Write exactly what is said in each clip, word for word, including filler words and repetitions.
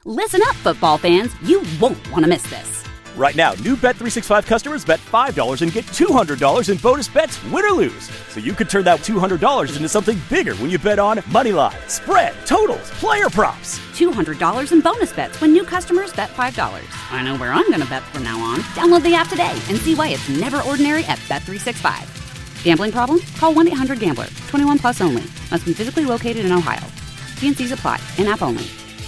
Listen up, football fans. You won't want to miss this. Right now, new Bet three sixty-five customers bet five dollars and get two hundred dollars in bonus bets, win or lose. So you could turn that two hundred dollars into something bigger when you bet on money line, spread, totals, player props. two hundred dollars in bonus bets when new customers bet five dollars. I know where I'm going to bet from now on. Download the app today and see why it's never ordinary at Bet three sixty-five. Gambling problem? Call one eight hundred gambler. twenty-one plus only. Must be physically located in Ohio. T and C's apply. In-app only.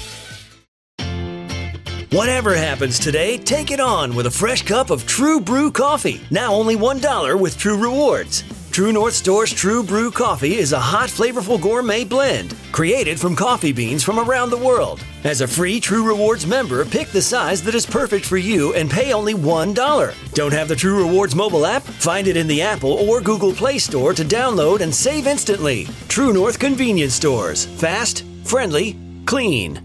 Whatever happens today, take it on with a fresh cup of True Brew coffee. Now only one dollar with True Rewards. True North Store's True Brew coffee is a hot, flavorful gourmet blend created from coffee beans from around the world. As a free True Rewards member, pick the size that is perfect for you and pay only one dollar. Don't have the True Rewards mobile app? Find it in the Apple or Google Play Store to download and save instantly. True North Convenience Stores. Fast, friendly, clean.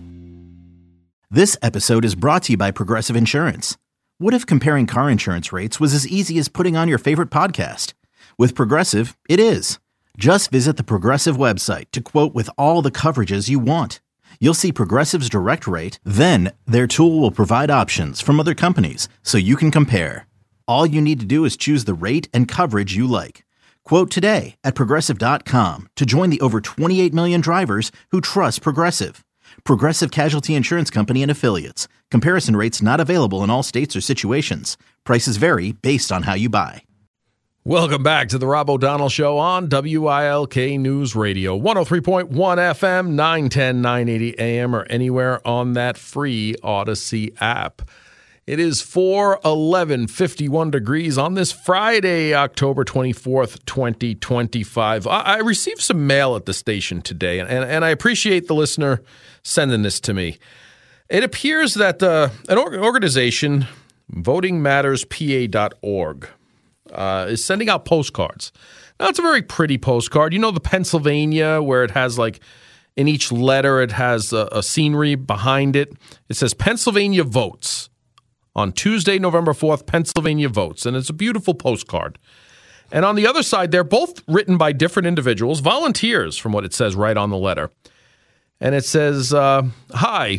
This episode is brought to you by Progressive Insurance. What if comparing car insurance rates was as easy as putting on your favorite podcast? With Progressive, it is. Just visit the Progressive website to quote with all the coverages you want. You'll see Progressive's direct rate, then their tool will provide options from other companies so you can compare. All you need to do is choose the rate and coverage you like. Quote today at Progressive dot com to join the over twenty-eight million drivers who trust Progressive. Progressive Casualty Insurance Company and Affiliates. Comparison rates not available in all states or situations. Prices vary based on how you buy. Welcome back to the Rob O'Donnell Show on W I L K News Radio. one oh three point one F M, nine ten, nine eighty A M, or anywhere on that free Odyssey app. It is four eleven, fifty-one degrees on this Friday, October twenty-fourth, twenty twenty-five. I, I received some mail at the station today, and, and I appreciate the listener sending this to me. It appears that uh, an organization, voting matters p a dot org, uh, is sending out postcards. Now, it's a very pretty postcard. You know the Pennsylvania, where it has like, in each letter, it has a, a scenery behind it. It says Pennsylvania votes. On Tuesday, November fourth, Pennsylvania votes. And it's a beautiful postcard. And on the other side, they're both written by different individuals, volunteers, from what it says right on the letter. And it says, uh, hi,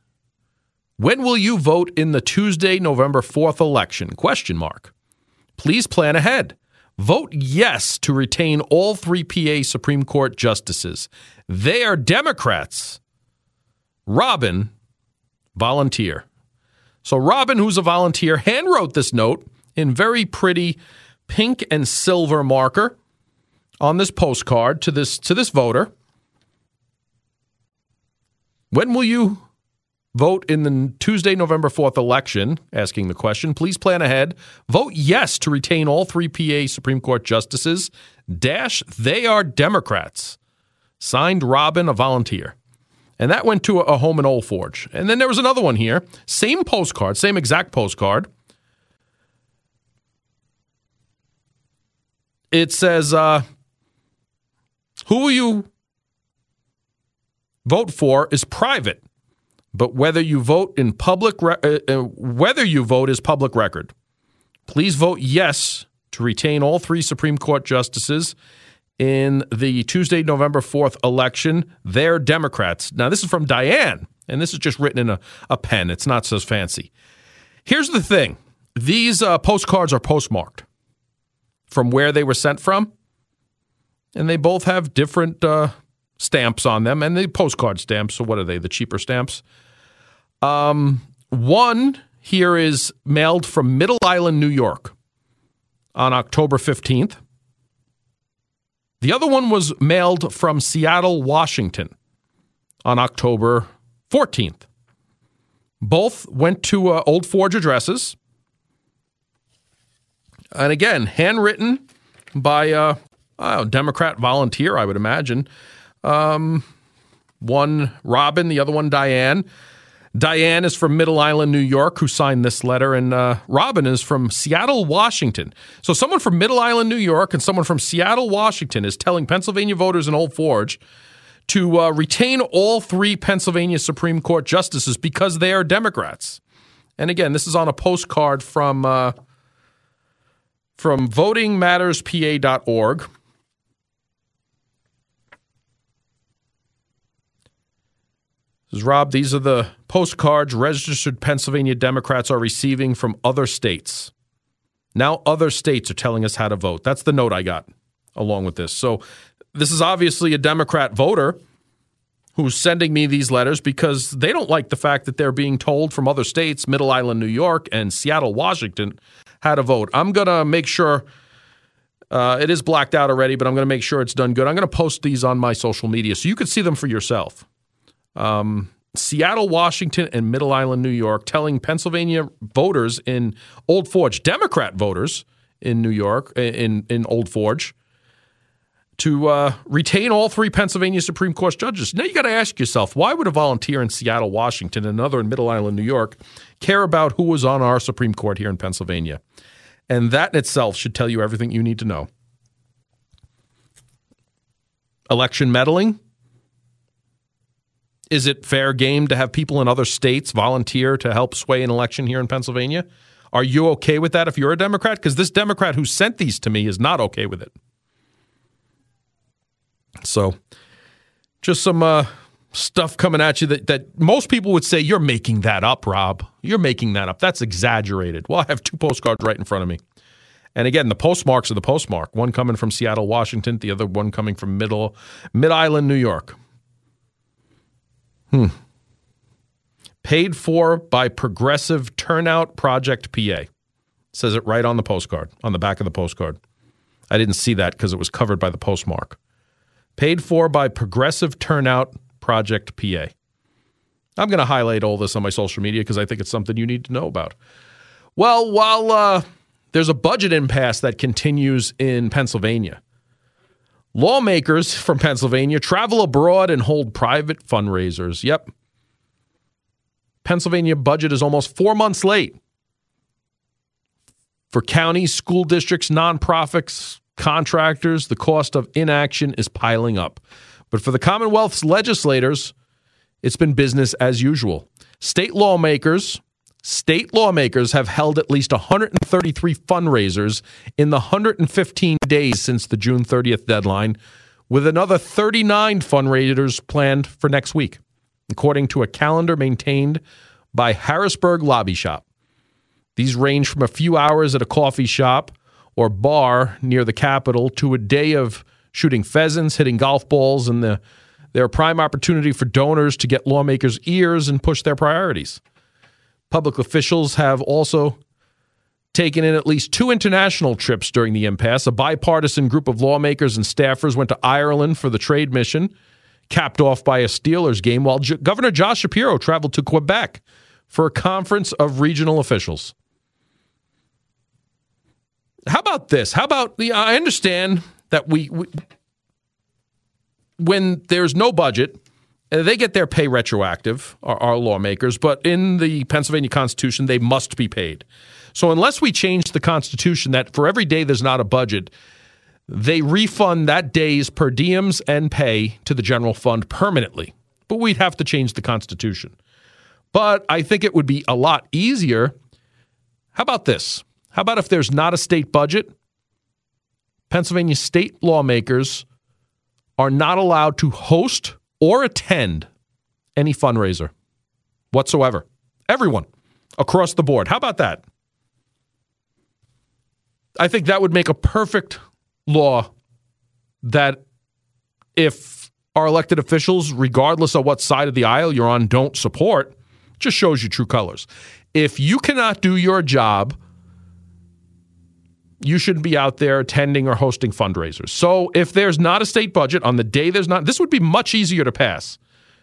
when will you vote in the Tuesday, November fourth election? Question mark. Please plan ahead. Vote yes to retain all three P A Supreme Court justices. They are Democrats. Robin, volunteer. So Robin, who's a volunteer, handwrote this note in very pretty pink and silver marker on this postcard to this to this voter. When will you vote in the Tuesday, November fourth election? Asking the question. Please plan ahead. Vote yes to retain all three P A Supreme Court justices. Dash, they are Democrats. Signed, Robin, a volunteer. And that went to a home in Old Forge. And then there was another one here. Same postcard, same exact postcard. It says, uh, who will you vote for is private, but whether you vote in public, re- uh, uh, whether you vote is public record. Please vote yes to retain all three Supreme Court justices in the Tuesday, November fourth election. They're Democrats. Now, this is from Diane, and this is just written in a, a pen. It's not so fancy. Here's the thing. These uh, postcards are postmarked from where they were sent from, and they both have different uh, stamps on them, and the postcard stamps, so what are they, the cheaper stamps? Um, one here is mailed from Middle Island, New York on October fifteenth. The other one was mailed from Seattle, Washington on October fourteenth. Both went to uh, Old Forge addresses. And again, handwritten by a uh, Democrat volunteer, I would imagine. Um, one Robin, the other one Diane. Diane is from Middle Island, New York, who signed this letter, and uh, Robin is from Seattle, Washington. So someone from Middle Island, New York, and someone from Seattle, Washington is telling Pennsylvania voters in Old Forge to uh, retain all three Pennsylvania Supreme Court justices because they are Democrats. And again, this is on a postcard from uh, from voting matters p a dot org. Says, Rob, these are the postcards registered Pennsylvania Democrats are receiving from other states. Now other states are telling us how to vote. That's the note I got along with this. So this is obviously a Democrat voter who's sending me these letters because they don't like the fact that they're being told from other states, Middle Island, New York, and Seattle, Washington, how to vote. I'm going to make sure uh, it is blacked out already, but I'm going to make sure it's done good. I'm going to post these on my social media so you can see them for yourself. Um, Seattle, Washington, and Middle Island, New York, telling Pennsylvania voters in Old Forge, Democrat voters in New York, in, in Old Forge, to uh, retain all three Pennsylvania Supreme Court judges. Now you got to ask yourself, why would a volunteer in Seattle, Washington, and another in Middle Island, New York, care about who was on our Supreme Court here in Pennsylvania? And that in itself should tell you everything you need to know. Election meddling. Is it fair game to have people in other states volunteer to help sway an election here in Pennsylvania? Are you okay with that if you're a Democrat? Because this Democrat who sent these to me is not okay with it. So just some uh, stuff coming at you that, that most people would say, you're making that up, Rob. You're making that up. That's exaggerated. Well, I have two postcards right in front of me. And again, the postmarks are the postmark. One coming from Seattle, Washington. The other one coming from Middle Mid-Island, New York. Hmm. Paid for by Progressive Turnout Project P A. It says it right on the postcard, on the back of the postcard. I didn't see that because it was covered by the postmark. Paid for by Progressive Turnout Project P A. I'm going to highlight all this on my social media because I think it's something you need to know about. Well, while uh, there's a budget impasse that continues in Pennsylvania, lawmakers from Pennsylvania travel abroad and hold private fundraisers. Yep. Pennsylvania budget is almost four months late. For counties, school districts, nonprofits, contractors, the cost of inaction is piling up. But for the Commonwealth's legislators, it's been business as usual. State lawmakers, state lawmakers have held at least one hundred thirty-three fundraisers in the one hundred fifteen days since the June thirtieth deadline, with another thirty-nine fundraisers planned for next week, according to a calendar maintained by Harrisburg Lobby Shop. These range from a few hours at a coffee shop or bar near the Capitol to a day of shooting pheasants, hitting golf balls, and the, they're a prime opportunity for donors to get lawmakers' ears and push their priorities. Public officials have also taken in at least two international trips during the impasse. A bipartisan group of lawmakers and staffers went to Ireland for the trade mission, capped off by a Steelers game, while J- Governor Josh Shapiro traveled to Quebec for a conference of regional officials. How about this? How about the? I understand that we, we when there's no budget, they get their pay retroactive, our, our lawmakers, but in the Pennsylvania Constitution, they must be paid. So unless we change the Constitution that for every day there's not a budget, they refund that day's per diems and pay to the general fund permanently. But we'd have to change the Constitution. But I think it would be a lot easier. How about this? How about if there's not a state budget, Pennsylvania state lawmakers are not allowed to host or attend any fundraiser whatsoever. Everyone across the board. How about that? I think that would make a perfect law that if our elected officials, regardless of what side of the aisle you're on, don't support, just shows you true colors. If you cannot do your job, you shouldn't be out there attending or hosting fundraisers. So if there's not a state budget on the day there's not, this would be much easier to pass.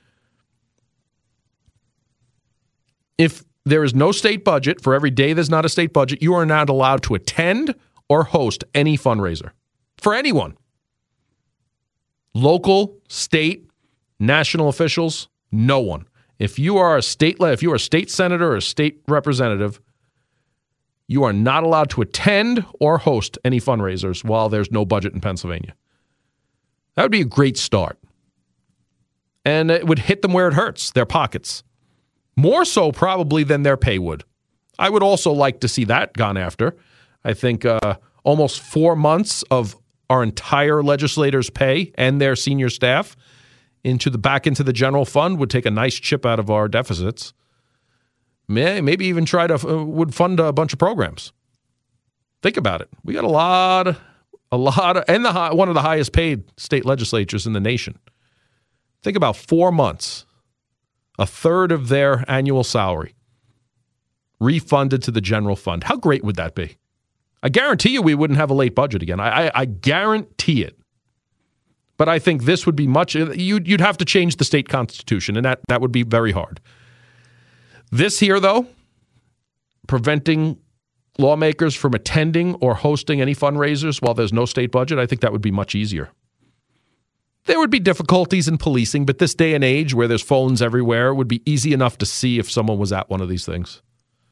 If there is no state budget for every day there's not a state budget, you are not allowed to attend or host any fundraiser for anyone. Local, state, national officials, no one. If you are a state, if you are a state senator or a state representative, you are not allowed to attend or host any fundraisers while there's no budget in Pennsylvania. That would be a great start. And it would hit them where it hurts, their pockets. More so probably than their pay would. I would also like to see that gone after. I think uh, almost four months of our entire legislators' pay and their senior staff into the back into the general fund would take a nice chip out of our deficits. May, maybe even try to uh, would fund a bunch of programs. Think about it. We got a lot, a lot, of, and the high, one of the highest paid state legislatures in the nation. Think about four months, a third of their annual salary refunded to the general fund. How great would that be? I guarantee you we wouldn't have a late budget again. I, I, I guarantee it. But I think this would be much, you'd, you'd have to change the state constitution, and that, that would be very hard. This here, though, preventing lawmakers from attending or hosting any fundraisers while there's no state budget, I think that would be much easier. There would be difficulties in policing, but this day and age where there's phones everywhere, it would be easy enough to see if someone was at one of these things.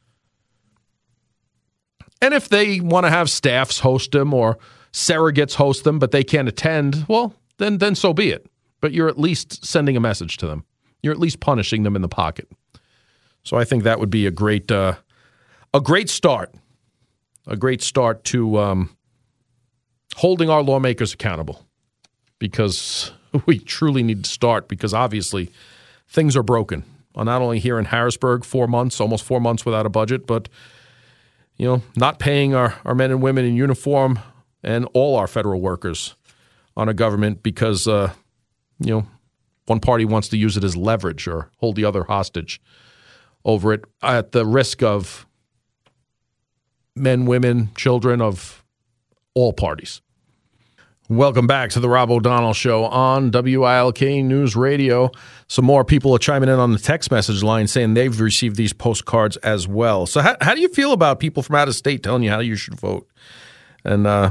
And if they want to have staffs host them or surrogates host them, but they can't attend, well, then then so be it. But you're at least sending a message to them. You're at least punishing them in the pocket. So I think that would be a great uh, a great start, a great start to um, holding our lawmakers accountable, because we truly need to start, because obviously things are broken. Well, not only here in Harrisburg, four months, almost four months without a budget, but you know, not paying our, our men and women in uniform and all our federal workers on a government because, uh, you know, one party wants to use it as leverage or hold the other hostage over it at the risk of men, women, children of all parties. Welcome back to the Rob O'Donnell Show on W I L K News Radio. Some more people are chiming in on the text message line saying they've received these postcards as well. So how, how do you feel about people from out of state telling you how you should vote? And uh,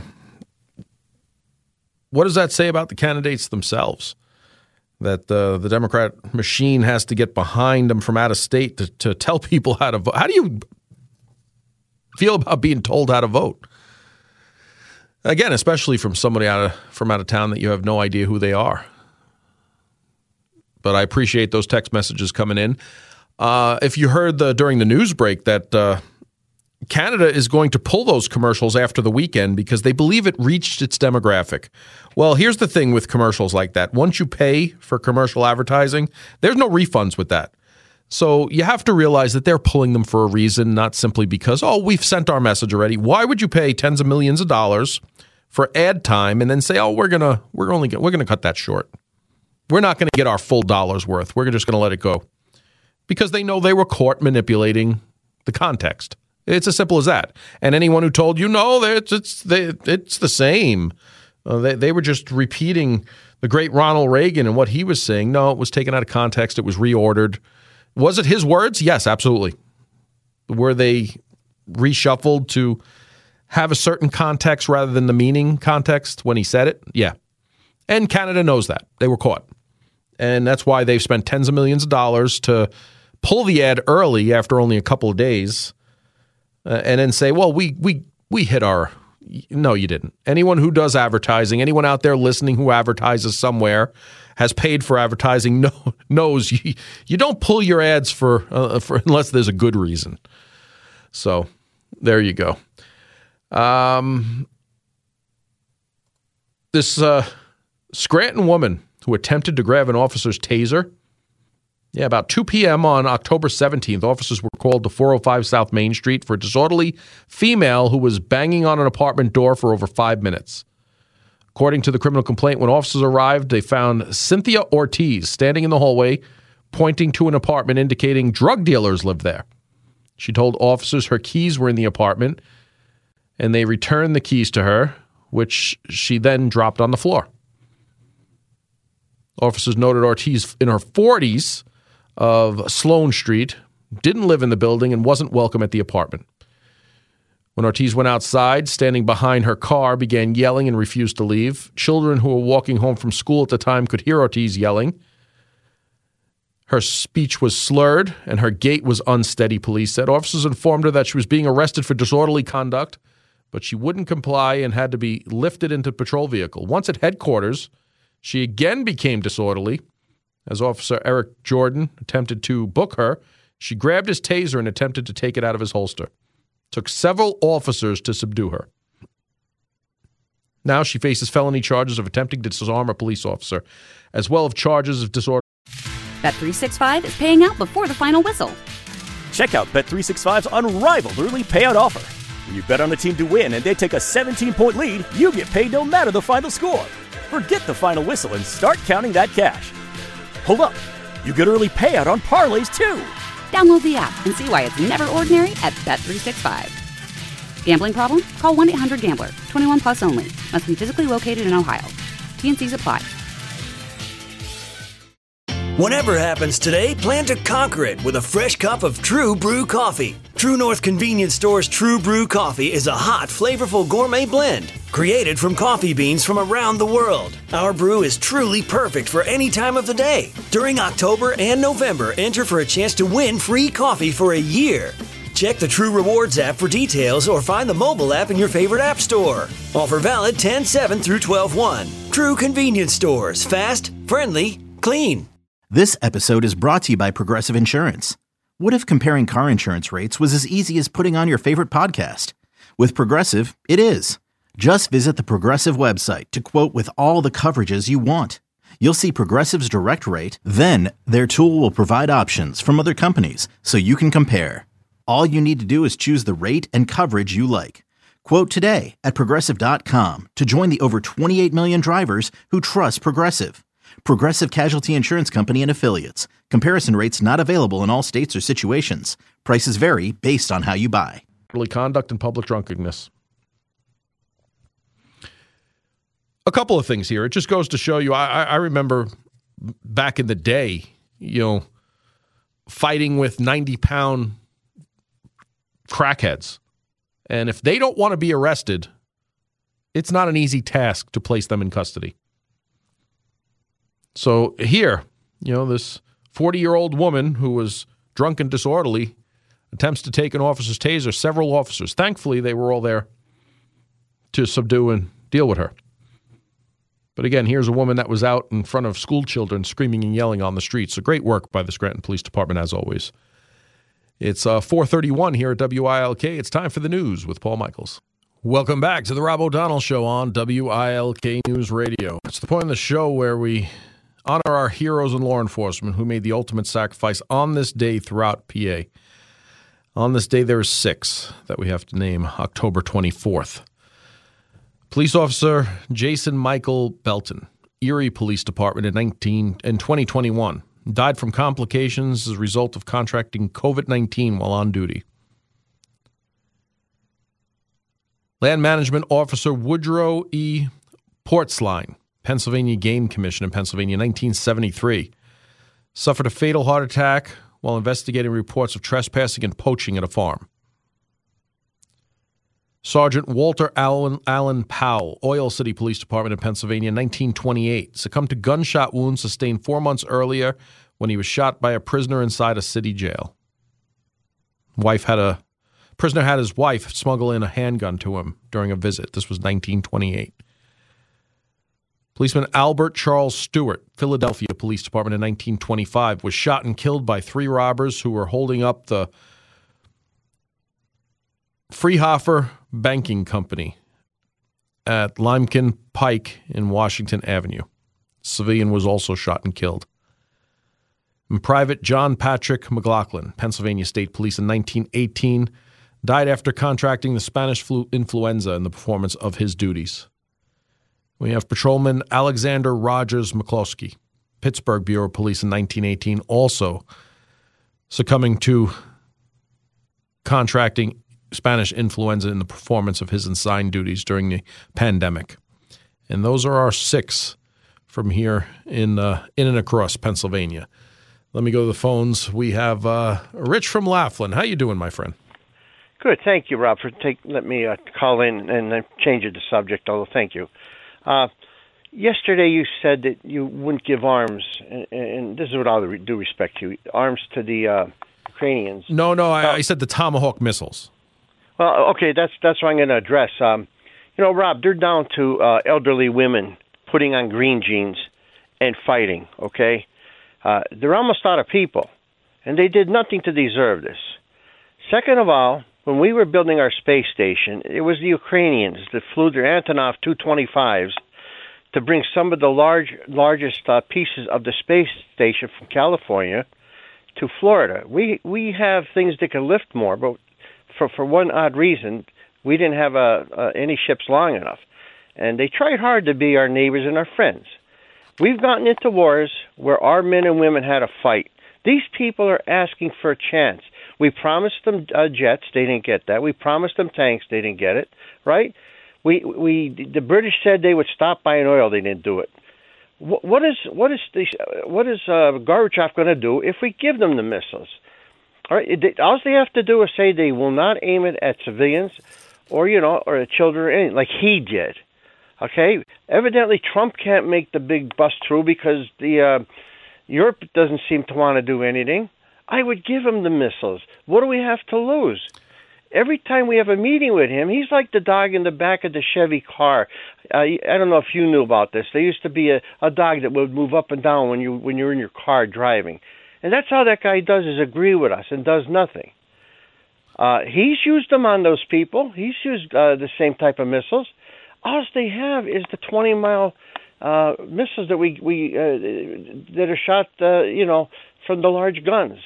what does that say about the candidates themselves? That uh, the Democrat machine has to get behind them from out of state to, to tell people how to vote. How do you feel about being told how to vote? Again, especially from somebody out of from out of town that you have no idea who they are. But I appreciate those text messages coming in. Uh, if you heard the during the news break that uh, Canada is going to pull those commercials after the weekend because they believe it reached its demographic. Well, here's the thing with commercials like that. Once you pay for commercial advertising, there's no refunds with that. So you have to realize that they're pulling them for a reason, not simply because, oh, we've sent our message already. Why would you pay tens of millions of dollars for ad time and then say, oh, we're gonna we're only we're gonna cut that short. We're not going to get our full dollar's worth. We're just going to let it go because they know they were caught manipulating the context. It's as simple as that. And anyone who told you no, it's it's they, it's the same. Uh, they they were just repeating the great Ronald Reagan and what he was saying. No, it was taken out of context. It was reordered. Was it his words? Yes, absolutely. Were they reshuffled to have a certain context rather than the meaning context when he said it? Yeah. And Canada knows that. They were caught. And that's why they've spent tens of millions of dollars to pull the ad early after only a couple of days uh, and then say, well, we we we hit our – no, you didn't. Anyone who does advertising, anyone out there listening who advertises somewhere – has paid for advertising, know, knows you, you don't pull your ads for, uh, for unless there's a good reason. So there you go. Um, this uh, Scranton woman who attempted to grab an officer's taser. Yeah, about two p.m. on October seventeenth, officers were called to four oh five South Main Street for a disorderly female who was banging on an apartment door for over five minutes. According to the criminal complaint, when officers arrived, they found Cynthia Ortiz standing in the hallway, pointing to an apartment indicating drug dealers lived there. She told officers her keys were in the apartment, and they returned the keys to her, which she then dropped on the floor. Officers noted Ortiz in her forties of Sloan Street, didn't live in the building, and wasn't welcome at the apartment. When Ortiz went outside, standing behind her car, began yelling and refused to leave. Children who were walking home from school at the time could hear Ortiz yelling. Her speech was slurred and her gait was unsteady, police said. Officers informed her that she was being arrested for disorderly conduct, but she wouldn't comply and had to be lifted into a patrol vehicle. Once at headquarters, she again became disorderly. As Officer Eric Jordan attempted to book her, she grabbed his taser and attempted to take it out of his holster. Took several officers to subdue her. Now she faces felony charges of attempting to disarm a police officer, as well as charges of disorder. Bet three sixty-five is paying out before the final whistle. Check out Bet three sixty-five's unrivaled early payout offer. When you bet on a team to win and they take a seventeen-point lead, you get paid no matter the final score. Forget the final whistle and start counting that cash. Hold up. You get early payout on parlays, too. Download the app and see why it's never ordinary at Bet three sixty-five. Gambling problem? Call one eight hundred gambler. twenty-one plus only. Must be physically located in Ohio. T N Cs apply. Whatever happens today, plan to conquer it with a fresh cup of True Brew coffee. True North Convenience Store's True Brew coffee is a hot, flavorful gourmet blend created from coffee beans from around the world. Our brew is truly perfect for any time of the day. During October and November, enter for a chance to win free coffee for a year. Check the True Rewards app for details or find the mobile app in your favorite app store. Offer valid ten seven through twelve one. True Convenience Stores. Fast, friendly, clean. This episode is brought to you by Progressive Insurance. What if comparing car insurance rates was as easy as putting on your favorite podcast? With Progressive, it is. Just visit the Progressive website to quote with all the coverages you want. You'll see Progressive's direct rate, then their tool will provide options from other companies so you can compare. All you need to do is choose the rate and coverage you like. Quote today at Progressive dot com to join the over twenty-eight million drivers who trust Progressive. Progressive Casualty Insurance Company and Affiliates. Comparison rates not available in all states or situations. Prices vary based on how you buy. Conduct and public drunkenness. A couple of things here. It just goes to show you, I, I remember back in the day, you know, fighting with ninety-pound crackheads. And if they don't want to be arrested, it's not an easy task to place them in custody. So here, you know, this forty-year-old woman who was drunk and disorderly attempts to take an officer's taser, several officers. Thankfully, they were all there to subdue and deal with her. But again, here's a woman that was out in front of school children screaming and yelling on the streets. So great work by the Scranton Police Department, as always. It's uh, four thirty-one here at W I L K. It's time for the news with Paul Michaels. Welcome back to the Rob O'Donnell Show on W I L K News Radio. It's the point of the show where we honor our heroes in law enforcement who made the ultimate sacrifice on this day throughout P A. On this day, there are six that we have to name, October twenty-fourth. Police Officer Jason Michael Belton, Erie Police Department in nineteen in twenty twenty-one, died from complications as a result of contracting COVID nineteen while on duty. Land Management Officer Woodrow E. Portsline, Pennsylvania Game Commission in Pennsylvania, nineteen seventy-three, suffered a fatal heart attack while investigating reports of trespassing and poaching at a farm. Sergeant Walter Allen, Allen Powell, Oil City Police Department in Pennsylvania, nineteen twenty-eight, succumbed to gunshot wounds sustained four months earlier when he was shot by a prisoner inside a city jail. Wife had a prisoner had his wife smuggle in a handgun to him during a visit. This was nineteen twenty-eight. Policeman Albert Charles Stewart, Philadelphia Police Department in nineteen twenty-five, was shot and killed by three robbers who were holding up the Freehofer Banking Company at Lyman Pike in Washington Avenue. Civilian was also shot and killed. And Private John Patrick McLaughlin, Pennsylvania State Police in nineteen eighteen, died after contracting the Spanish flu influenza in the performance of his duties. We have Patrolman Alexander Rogers McCloskey, Pittsburgh Bureau of Police in nineteen eighteen, also succumbing to contracting Spanish influenza in the performance of his assigned duties during the pandemic. And those are our six from here in uh, in and across Pennsylvania. Let me go to the phones. We have uh, Rich from Laughlin. How you doing, my friend? Good. Thank you, Rob, for take, let me uh, call in and uh, change the subject, although thank you. Uh, yesterday you said that you wouldn't give arms, and, and this is with all the due respect to you, arms to the uh, Ukrainians. No, no, I, uh, I said the Tomahawk missiles. Well, okay, that's that's what I'm going to address. Um, you know, Rob, they're down to uh, elderly women putting on green jeans and fighting, okay? Uh, they're almost out of people, and they did nothing to deserve this. Second of all, when we were building our space station, it was the Ukrainians that flew their Antonov two twenty-fives to bring some of the large, largest uh, pieces of the space station from California to Florida. We we have things that can lift more, but for for one odd reason, we didn't have uh, uh, any ships long enough. And they tried hard to be our neighbors and our friends. We've gotten into wars where our men and women had a fight. These people are asking for a chance. We promised them uh, jets, they didn't get that. We promised them tanks, they didn't get it, right? We we the British said they would stop buying oil, they didn't do it. What, what is what is the, what is uh, Gorbachev going to do if we give them the missiles? All right, it, all they have to do is say they will not aim it at civilians, or you know, or at children, like he did. Okay, evidently Trump can't make the big bust through because the uh, Europe doesn't seem to want to do anything. I would give him the missiles. What do we have to lose? Every time we have a meeting with him, he's like the dog in the back of the Chevy car. Uh, I don't know if you knew about this. There used to be a, a dog that would move up and down when you when you're in your car driving, and that's all that guy does is agree with us and does nothing. Uh, he's used them on those people. He's used uh, the same type of missiles. All they have is the twenty mile uh, missiles that we we uh, that are shot, uh, you know, from the large guns.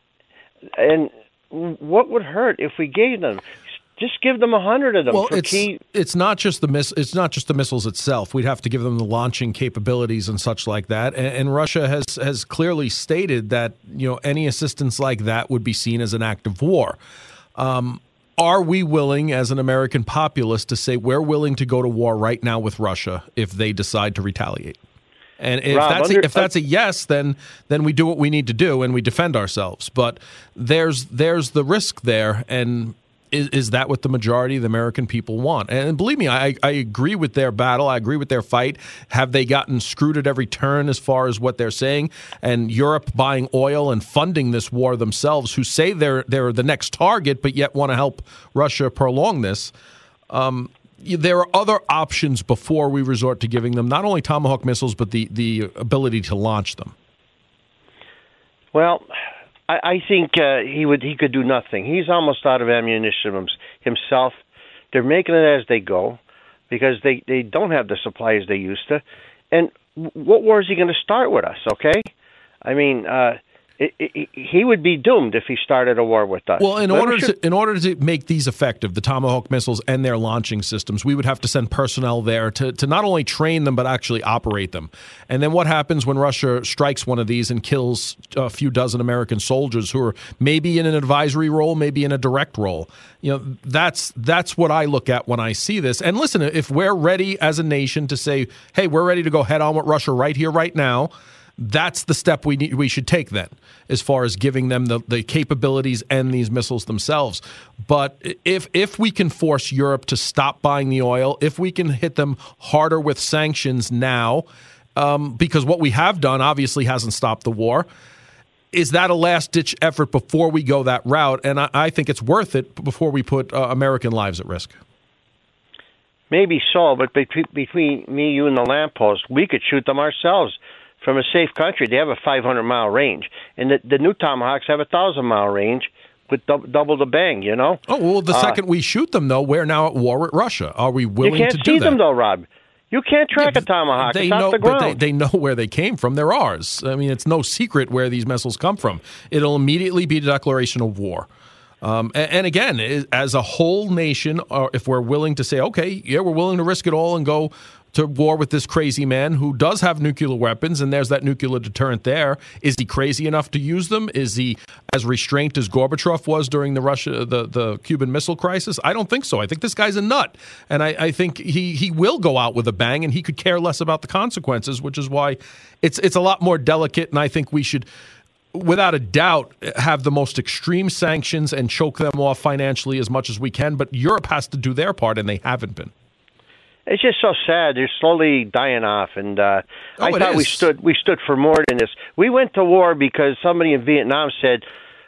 And what would hurt if we gave them? Just give them a hundred of them. Well, for it's key... it's not just the miss. It's not just the missiles itself. We'd have to give them the launching capabilities and such like that. And, and Russia has has clearly stated that you know any assistance like that would be seen as an act of war. Um, Are we willing, as an American populace, to say we're willing to go to war right now with Russia if they decide to retaliate? And if Rob, that's under, a, if that's a yes, then then we do what we need to do and we defend ourselves. But there's there's the risk there, and is, is that what the majority of the American people want? And believe me, I, I agree with their battle. I agree with their fight. Have they gotten screwed at every turn as far as what they're saying? And Europe buying oil and funding this war themselves, who say they're they're the next target, but yet want to help Russia prolong this. Um, there are other options before we resort to giving them not only Tomahawk missiles, but the, the ability to launch them. Well, I, I think uh, he would he could do nothing. He's almost out of ammunition himself. They're making it as they go because they, they don't have the supplies they used to. And what war is he going to start with us, okay? I mean, uh, it, it, he would be doomed if he started a war with us. Well, in Let order sure- to in order to make these effective, the Tomahawk missiles and their launching systems, we would have to send personnel there to, to not only train them, but actually operate them. And then what happens when Russia strikes one of these and kills a few dozen American soldiers who are maybe in an advisory role, maybe in a direct role? You know, that's that's what I look at when I see this. And listen, if we're ready as a nation to say, hey, we're ready to go head on with Russia right here, right now, that's the step we need, we should take then, as far as giving them the, the capabilities and these missiles themselves. But if if we can force Europe to stop buying the oil, if we can hit them harder with sanctions now, um, because what we have done obviously hasn't stopped the war, is that a last-ditch effort before we go that route? And I, I think it's worth it before we put uh, American lives at risk. Maybe so, but between, between me, you, and the lamppost, we could shoot them ourselves. From a safe country, they have a five hundred mile range, and the, the new Tomahawks have a one thousand mile range with dub, double the bang, you know? Oh, well, the uh, second we shoot them, though, we're now at war with Russia. Are we willing to do that? You can't see them, though, Rob. You can't track yeah, a Tomahawk. They it's know, off the ground. But they, they know where they came from. They're ours. I mean, it's no secret where these missiles come from. It'll immediately be a declaration of war. Um, and, and again, as a whole nation, uh, if we're willing to say, okay, yeah, we're willing to risk it all and go to war with this crazy man who does have nuclear weapons, and there's that nuclear deterrent there. Is he crazy enough to use them? Is he as restrained as Gorbachev was during the Russia, the, the Cuban Missile Crisis? I don't think so. I think this guy's a nut, and I, I think he, he will go out with a bang, and he could care less about the consequences, which is why it's it's a lot more delicate, and I think we should, without a doubt, have the most extreme sanctions and choke them off financially as much as we can, but Europe has to do their part, and they haven't been. It's just so sad. They're slowly dying off, and uh, oh, I thought is. we stood we stood for more than this. We went to war because somebody in Vietnam said,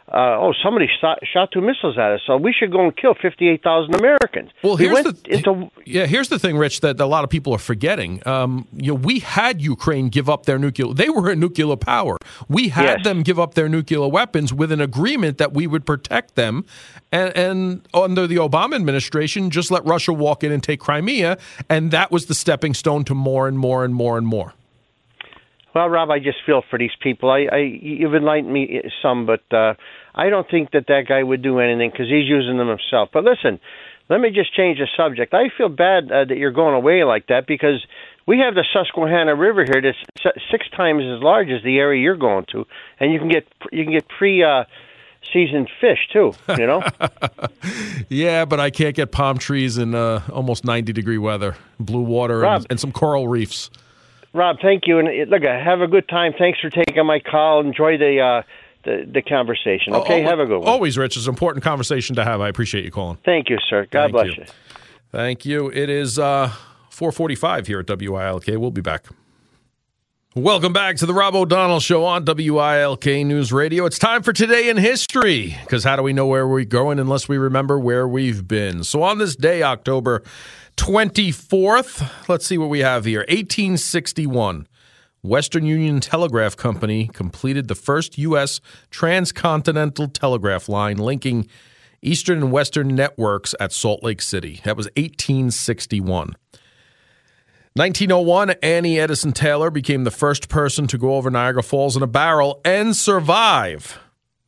uh, oh, somebody shot, shot two missiles at us, so we should go and kill fifty-eight thousand Americans. Well, we here's went the into, yeah. Here's the thing, Rich, that a lot of people are forgetting. Um, you know, we had Ukraine give up their nuclear. They were a nuclear power. We had Yes. them give up their nuclear weapons with an agreement that we would protect them. And, and under the Obama administration, just let Russia walk in and take Crimea, and that was the stepping stone to more and more and more and more. Well, Rob, I just feel for these people. I, I you've enlightened me some, but uh, I don't think that that guy would do anything because he's using them himself. But listen, let me just change the subject. I feel bad uh, that you're going away like that because we have the Susquehanna River here that's six times as large as the area you're going to, and you can get you can get pre uh, seasoned fish too. You know. Yeah, but I can't get palm trees in uh, almost ninety degree weather, blue water, Rob, and, and some coral reefs. Rob, thank you, and look, have a good time. Thanks for taking my call. Enjoy the uh, the, the conversation. Okay, oh, have a good one. Always, Rich. It's an important conversation to have. I appreciate you calling. Thank you, sir. God Thank bless you. you. Thank you. It is uh, four forty-five here at W I L K. We'll be back. Welcome back to the Rob O'Donnell Show on W I L K News Radio. It's time for Today in History, because how do we know where we're going unless we remember where we've been? So on this day, October twenty-fourth, let's see what we have here. eighteen sixty-one, Western Union Telegraph Company completed the first U S transcontinental telegraph line linking Eastern and Western networks at Salt Lake City. That was eighteen sixty-one. nineteen oh one, Annie Edison Taylor became the first person to go over Niagara Falls in a barrel and survive.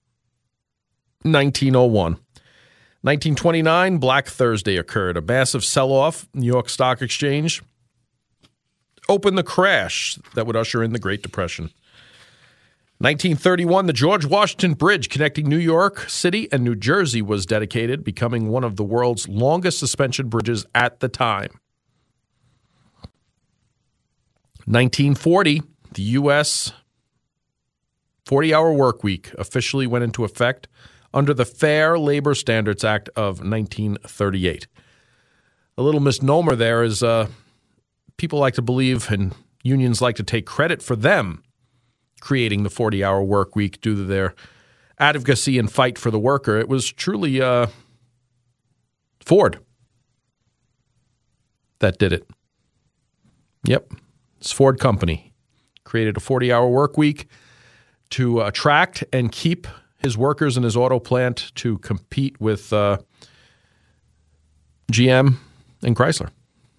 nineteen oh one. nineteen twenty-nine, Black Thursday occurred. A massive sell-off. New York Stock Exchange opened the crash that would usher in the Great Depression. nineteen thirty-one, the George Washington Bridge connecting New York City and New Jersey was dedicated, becoming one of the world's longest suspension bridges at the time. nineteen forty, the U S forty-hour work week officially went into effect under the Fair Labor Standards Act of nineteen thirty-eight. A little misnomer there is uh, people like to believe, and unions like to take credit for them creating the forty-hour work week due to their advocacy and fight for the worker. It was truly uh, Ford that did it. Yep. It's Ford Company created a forty-hour work week to attract and keep his workers in his auto plant to compete with uh, G M and Chrysler.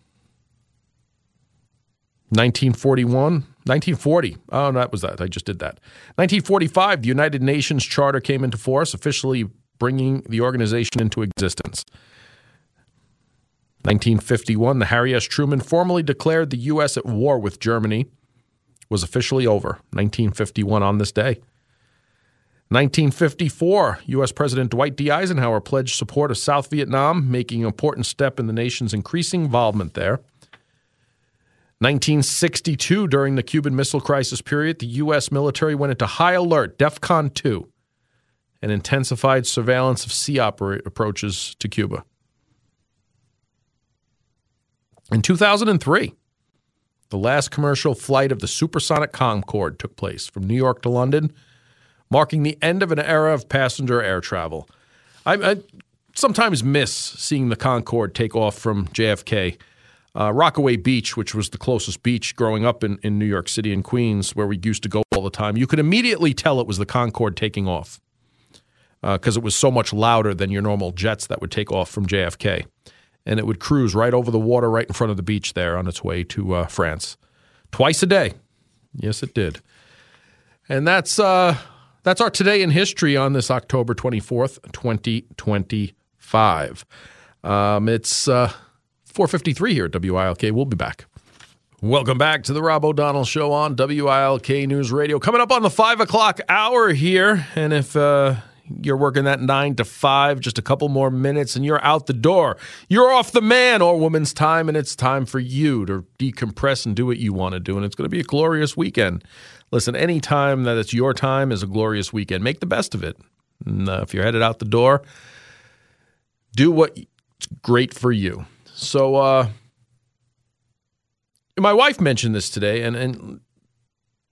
nineteen forty-one, nineteen forty. Oh, no, that was that. I just did that. nineteen forty-five, the United Nations Charter came into force, officially bringing the organization into existence. nineteen fifty-one, the Harry S. Truman formally declared the U S at war with Germany was officially over. nineteen fifty-one on this day. nineteen fifty-four, U S. President Dwight D. Eisenhower pledged support of South Vietnam, making an important step in the nation's increasing involvement there. nineteen sixty-two, during the Cuban Missile Crisis period, the U S military went into high alert, DEFCON two, and intensified surveillance of sea oper- approaches to Cuba. In two thousand three, the last commercial flight of the supersonic Concorde took place from New York to London, marking the end of an era of passenger air travel. I, I sometimes miss seeing the Concorde take off from J F K. Uh, Rockaway Beach, which was the closest beach growing up in, in New York City and Queens, where we used to go all the time, you could immediately tell it was the Concorde taking off because uh, it was so much louder than your normal jets that would take off from J F K. And it would cruise right over the water right in front of the beach there on its way to uh, France. Twice a day. Yes, it did. And that's uh, that's our Today in History on this October twenty-fourth, twenty twenty-five. Um, it's uh, four fifty-three here at W I L K. We'll be back. Welcome back to the Rob O'Donnell Show on W I L K News Radio. Coming up on the five o'clock hour here. And if uh, you're working that nine to five, just a couple more minutes, and you're out the door. You're off the man or woman's time, and it's time for you to decompress and do what you want to do. And it's going to be a glorious weekend. Listen, any time that it's your time is a glorious weekend. Make the best of it. And uh, if you're headed out the door, do what's great for you. So, uh, my wife mentioned this today, and, and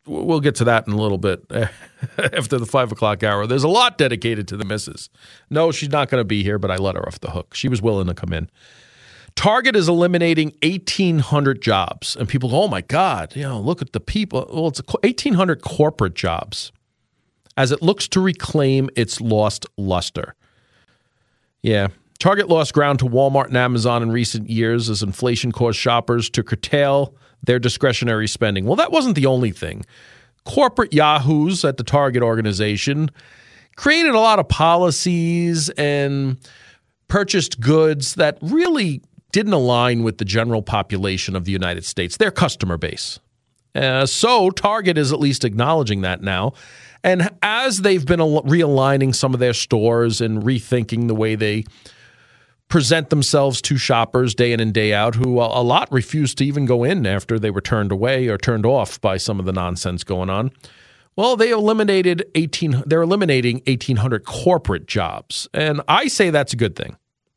we'll get to that in a little bit after the five o'clock hour. There's a lot dedicated to the missus. No, she's not going to be here, but I let her off the hook. She was willing to come in. Target is eliminating eighteen hundred jobs. And people go, oh, my God, you know, look at the people. Well, it's eighteen hundred corporate jobs as it looks to reclaim its lost luster. Yeah. Target lost ground to Walmart and Amazon in recent years as inflation caused shoppers to curtail their discretionary spending. Well, that wasn't the only thing. Corporate yahoos at the Target organization created a lot of policies and purchased goods that really didn't align with the general population of the United States, their customer base. Uh, so Target is at least acknowledging that now. And as they've been al- realigning some of their stores and rethinking the way they present themselves to shoppers day in and day out, who a lot refused to even go in after they were turned away or turned off by some of the nonsense going on. Well, they eliminated eighteen. They're eliminating eighteen hundred corporate jobs, and I say that's a good thing.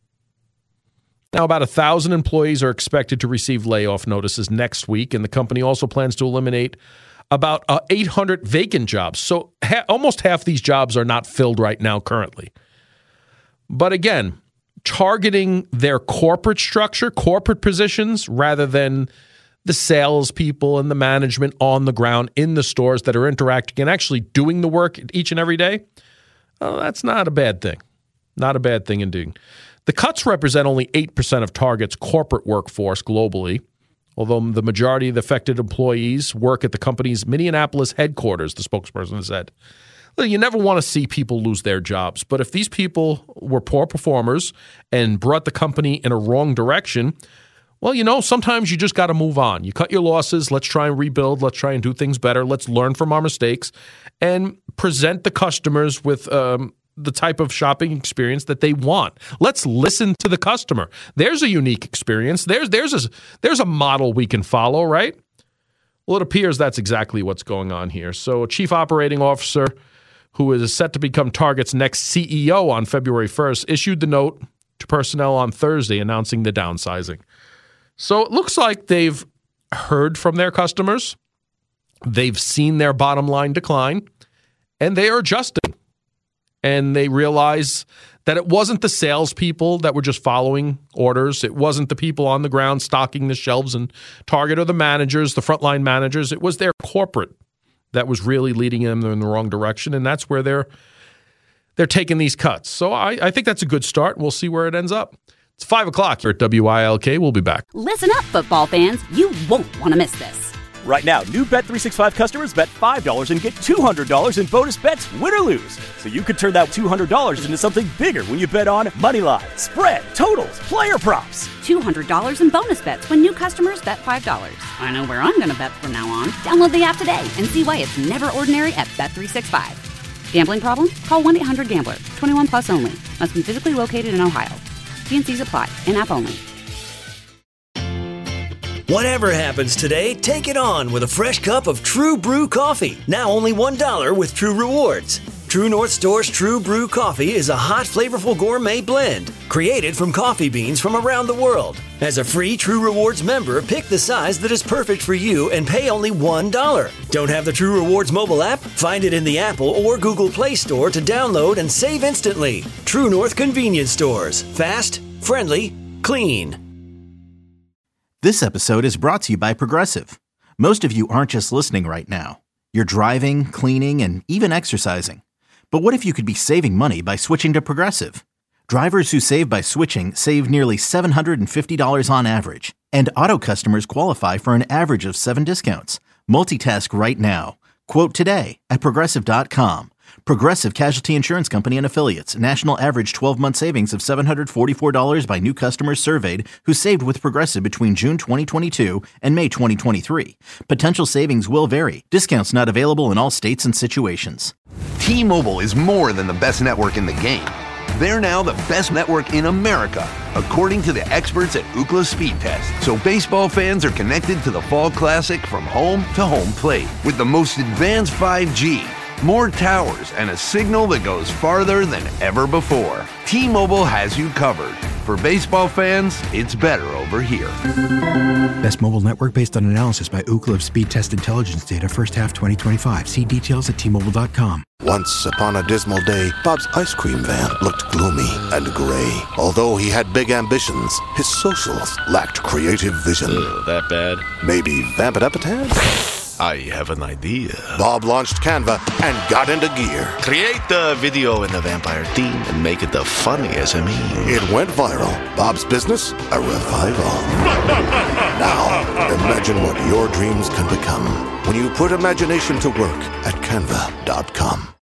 Now, about a thousand employees are expected to receive layoff notices next week, and the company also plans to eliminate about uh, eight hundred vacant jobs. So ha- almost half these jobs are not filled right now currently. But again, targeting their corporate structure, corporate positions, rather than the salespeople and the management on the ground in the stores that are interacting and actually doing the work each and every day, well, that's not a bad thing. Not a bad thing indeed. The cuts represent only eight percent of Target's corporate workforce globally, although the majority of the affected employees work at the company's Minneapolis headquarters, the spokesperson said. You never want to see people lose their jobs, but if these people were poor performers and brought the company in a wrong direction, well, you know, sometimes you just got to move on. You cut your losses. Let's try and rebuild. Let's try and do things better. Let's learn from our mistakes and present the customers with um, the type of shopping experience that they want. Let's listen to the customer. There's a unique experience. There's there's a there's a model we can follow, right? Well, it appears that's exactly what's going on here. So, a chief operating officer who is set to become Target's next C E O on February first, issued the note to personnel on Thursday announcing the downsizing. So it looks like they've heard from their customers, they've seen their bottom line decline, and they are adjusting. And they realize that it wasn't the salespeople that were just following orders. It wasn't the people on the ground stocking the shelves in Target or the managers, the frontline managers. It was their corporate that was really leading them in the wrong direction, and that's where they're they're taking these cuts. So I, I think that's a good start. We'll see where it ends up. It's five o'clock here at W I L K. We'll be back. Listen up, football fans. You won't want to miss this. Right now, new Bet three sixty-five customers bet five dollars and get two hundred dollars in bonus bets, win or lose. So you could turn that two hundred dollars into something bigger when you bet on moneyline, spread, totals, player props. two hundred dollars in bonus bets when new customers bet five dollars. I know where I'm going to bet from now on. Download the app today and see why it's never ordinary at Bet three sixty-five. Gambling problem? Call one eight hundred gambler. twenty-one plus only. Must be physically located in Ohio. T and C's apply. In-app only. Whatever happens today, take it on with a fresh cup of True Brew coffee. Now only one dollar with True Rewards. True North Store's True Brew coffee is a hot, flavorful gourmet blend created from coffee beans from around the world. As a free True Rewards member, pick the size that is perfect for you and pay only one dollar. Don't have the True Rewards mobile app? Find it in the Apple or Google Play Store to download and save instantly. True North Convenience Stores. Fast, friendly, clean. This episode is brought to you by Progressive. Most of you aren't just listening right now. You're driving, cleaning, and even exercising. But what if you could be saving money by switching to Progressive? Drivers who save by switching save nearly seven hundred fifty dollars on average. And auto customers qualify for an average of seven discounts. Multitask right now. Quote today at Progressive dot com. Progressive Casualty Insurance Company and Affiliates. National average twelve-month savings of seven hundred forty-four dollars by new customers surveyed who saved with Progressive between June twenty twenty-two and May twenty twenty-three. Potential savings will vary. Discounts not available in all states and situations. T-Mobile is more than the best network in the game. They're now the best network in America, according to the experts at Ookla Speed Test. So baseball fans are connected to the Fall Classic from home to home plate with the most advanced five G, more towers, and a signal that goes farther than ever before. T-Mobile has you covered. For baseball fans, it's better over here. Best mobile network based on analysis by Ookla of speed test intelligence data first half twenty twenty-five. See details at T Mobile dot com. Once upon a dismal day, Bob's ice cream van looked gloomy and gray. Although he had big ambitions, his socials lacked creative vision. Ugh, that bad? Maybe vamp it up a tad? I have an idea. Bob launched Canva and got into gear. Create the video in the vampire theme and make it the funniest of me. It went viral. Bob's business, a revival. Now, imagine what your dreams can become when you put imagination to work at Canva dot com.